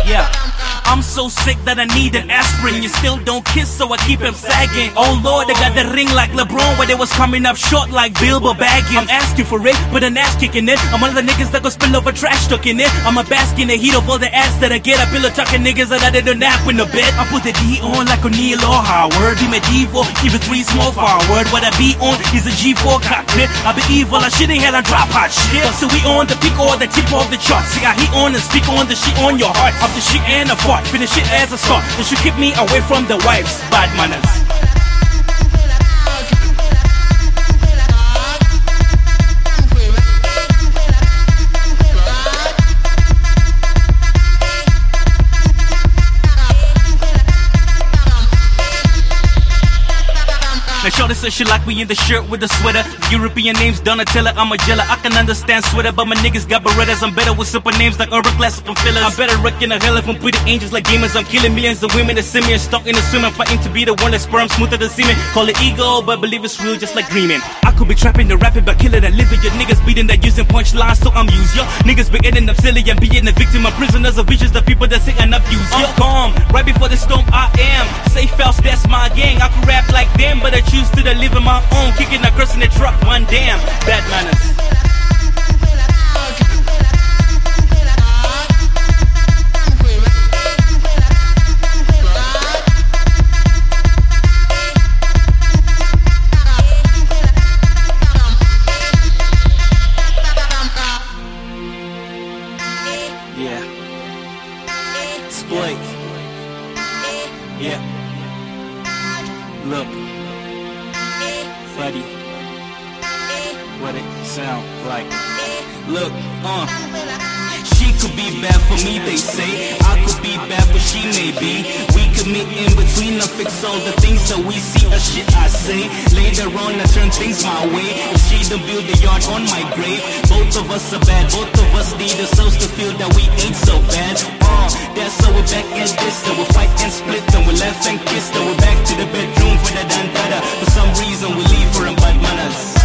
Yeah. I'm so sick that I need an aspirin. You still don't kiss, so I keep him sagging. Oh Lord, I got the ring like LeBron, where they was coming up short like Bilbo Baggins. I'm asking for it, but an ass kicking it. I'm one of the niggas that go spill over trash talking it. I'm a bask in the heat of all the ass that I get. I pillow talking niggas that I didn't nap in the bed. I put the D on like O'Neal or Howard. Be medieval, even 3 small forward. What I be on is a G4 cockpit. I be evil, I shit in hell, I drop hot shit. So we on the peak or the tip of the charts. See, I heat on and speak on the shit on your heart. Of the shit and the fart. Finish it as a start. They should keep me away from the wives. Bad manners. Now shorty says she like me in the shirt with the sweater. European names Donatella, I'm a Jella. I can understand sweater, but my niggas got Berettas. I'm better with simple names like urban classic and fillers. I'm better wrecking a hell of them pretty angels like demons. I'm killing millions of women that see me and stuck in the swim. I'm fighting to be the one that sperm smoother than semen. Call it ego, but believe it's real just like dreaming. I could be trapping the rapping, but killing and living. Your niggas beating that using punchlines, so I'm used. Your niggas be ending up silly and being a victim of prisoners of visions, the people that say and abuse. I'm calm, right before the storm I am. Safe house, that's my gang. I could rap like them, but I choose to live in my own. Kicking a curse in the truck, one damn. Bad manners. Yeah. Exploit. Yeah. Look. Buddy, what it sound like? Look, she could be bad for me, they say. I could be bad, but she may be. We could meet in between and fix all the things that we see. Or shit I say. Later on, I turn things my way. If she done build a yard on my grave, both of us are bad. Both of us need ourselves to feel that we ain't so bad. That's so we're back in this. Then we'll fight and split. Then we'll laugh and kiss. Then we're back to the bedroom for the dandada. For some reason, we leave for bad manners.